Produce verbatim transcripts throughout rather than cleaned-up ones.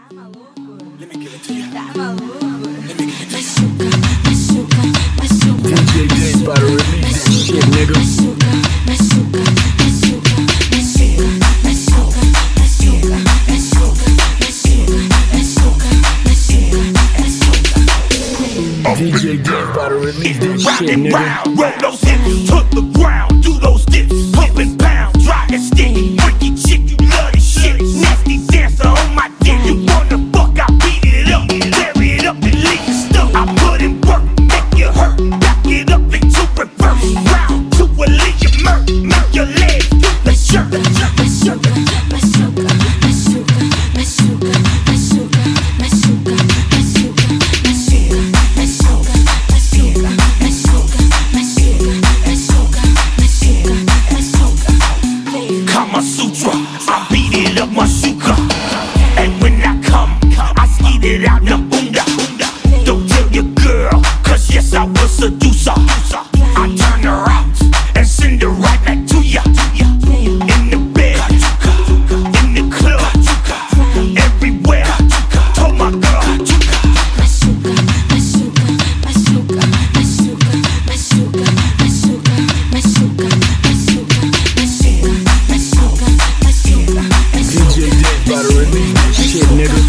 Let me give it to you. Tá maluco? Let me give it to you. Machuca, machuca, machuca. D J Dave about to release that shit, nigga. Machuca, machuca, machuca, machuca, machuca, machuca, machuca, machuca, machuca, machuca. D J Dave about to release that shit, Round and nigga. round, roll those hips to the ground, do those dips, pump and pound, dry and sticky, freaky chick, you love this shit, nasty dancer on my dick, you wanna fuck, I beat it up, tear it up and leave you stuck, I put in work, make you hurt, back it up into reverse, round to a leave you murk, make your legs do the shirt. Machuca, machuca, machuca, machuca, machuca, machuca, machuca, machuca, machuca, machuca, machuca, machuca, machuca, machuca. Kama Sutra, I beat it up my suka. And when I come, I skeet it out na bunda. Don't tell your girl, cause yes I will seduce her. I turn her out and send her right back to ya. In the bed, in the club, everywhere. Told my girl. Machuca, machuca, machuca, machuca, machuca, machuca, machuca, machuca, machuca, machuca, D J Dave about to release that shit, nigga.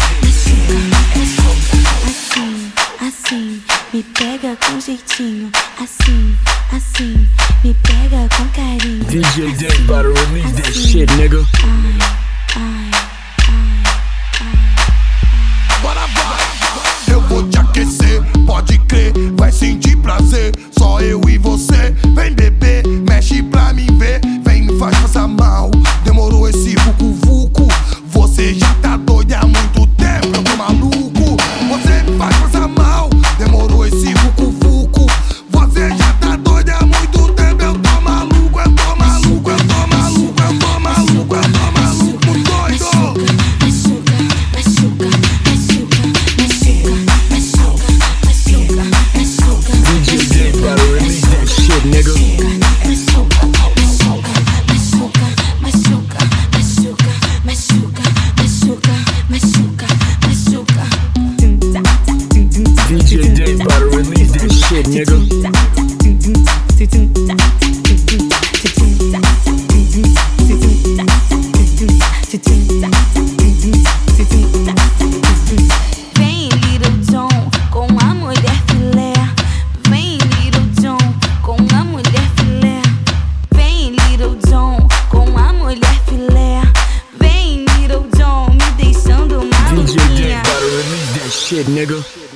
Assim, assim, me pega com jeitinho. Assim, assim, me pega com carinho. D J Dave about to release that shit, nigga. Ai, ai, ai, ai. Bora, bora. Eu vou te aquecer, pode crer, vai sentir prazer. Só eu e você, vem beber, mexe pra mim ver. Vem, me faz passar mal, demorou esse vucu-vucu. Você já tá doida há muito tempo, eu tô maluco. Você me faz passar mal, demorou esse vucu-vucu. Você já tá doida há muito tempo, eu tô maluco, eu tô maluco, eu tô maluco, eu tô maluco, eu tô maluco, doido. Machuca, machuca, machuca, machuca, machuca, machuca, machuca. D J Dave about to release that shit, nigga. Machuca, machuca, machuca, machuca, machuca, machuca, machuca, machuca, machuca. D J Dave about to release that shit, nigga. Vem, Little John, com a mulher filé. Vem, Little John, com a mulher filé. Vem, Little John, com a mulher filé. Vem, Little John, me deixando D J Dave maluquinha. about to release that shit, nigga.